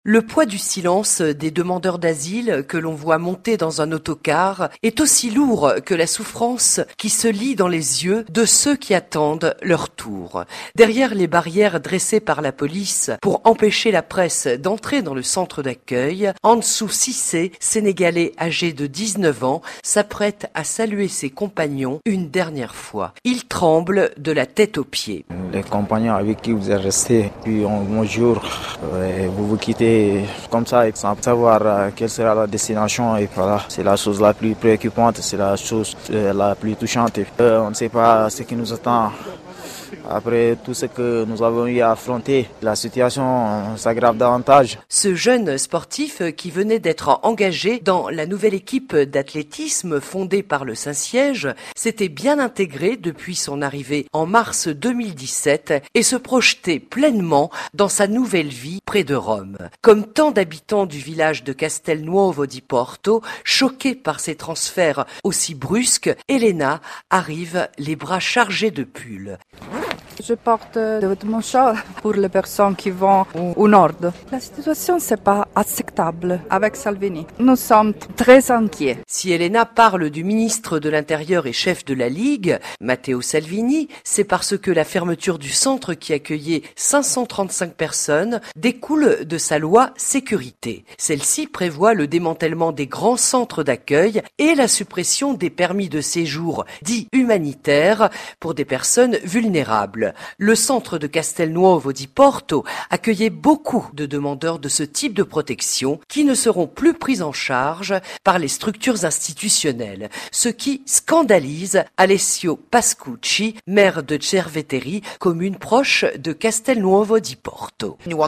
Le poids du silence des demandeurs d'asile que l'on voit monter dans un autocar est aussi lourd que la souffrance qui se lit dans les yeux de ceux qui attendent leur tour. Derrière les barrières dressées par la police pour empêcher la presse d'entrer dans le centre d'accueil, Ansou Cissé, Sénégalais âgé de 19 ans, s'apprête à saluer ses compagnons une dernière fois. Il tremble de la tête aux pieds. Les compagnons avec qui vous êtes restés depuis 11 jours, vous vous quittez comme ça sans savoir quelle sera la destination, et voilà, c'est la chose la plus préoccupante, c'est la chose la plus touchante. On ne sait pas ce qui nous attend. Après tout ce que nous avons eu à affronter, la situation s'aggrave davantage. Ce jeune sportif qui venait d'être engagé dans la nouvelle équipe d'athlétisme fondée par le Saint-Siège s'était bien intégré depuis son arrivée en mars 2017 et se projetait pleinement dans sa nouvelle vie près de Rome. Comme tant d'habitants du village de Castelnuovo di Porto, choqués par ces transferts aussi brusques, Elena arrive les bras chargés de pulls. Je porte des vêtements chauds pour les personnes qui vont au nord. La situation n'est pas acceptable avec Salvini. Nous sommes très inquiets. Si Elena parle du ministre de l'Intérieur et chef de la Ligue, Matteo Salvini, c'est parce que la fermeture du centre qui accueillait 535 personnes découle de sa loi sécurité. Celle-ci prévoit le démantèlement des grands centres d'accueil et la suppression des permis de séjour dits humanitaires pour des personnes vulnérables. Le centre de Castelnuovo di Porto accueillait beaucoup de demandeurs de ce type de protection qui ne seront plus pris en charge par les structures institutionnelles, ce qui scandalise Alessio Pascucci, maire de Cerveteri, commune proche de Castelnuovo di Porto. Quand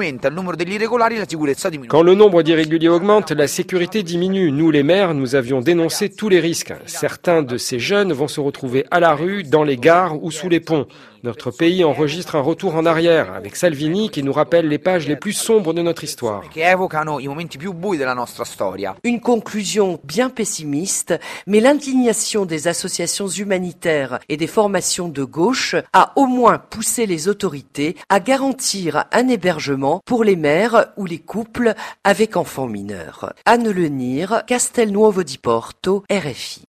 le nombre d'irréguliers augmente, la sécurité diminue. Nous, les maires, nous avions dénoncé tous les risques. Certains de ces jeunes vont se retrouver à la rue, dans les gares ou sous les ponts. Notre pays enregistre un retour en arrière, avec Salvini qui nous rappelle les pages les plus sombres de notre histoire. Une conclusion bien pessimiste, mais l'indignation des associations humanitaires et des formations de gauche a au moins poussé les autorités à garantir un hébergement pour les mères ou les couples avec enfants mineurs. Anne Lenir, Castelnuovo di Porto, RFI.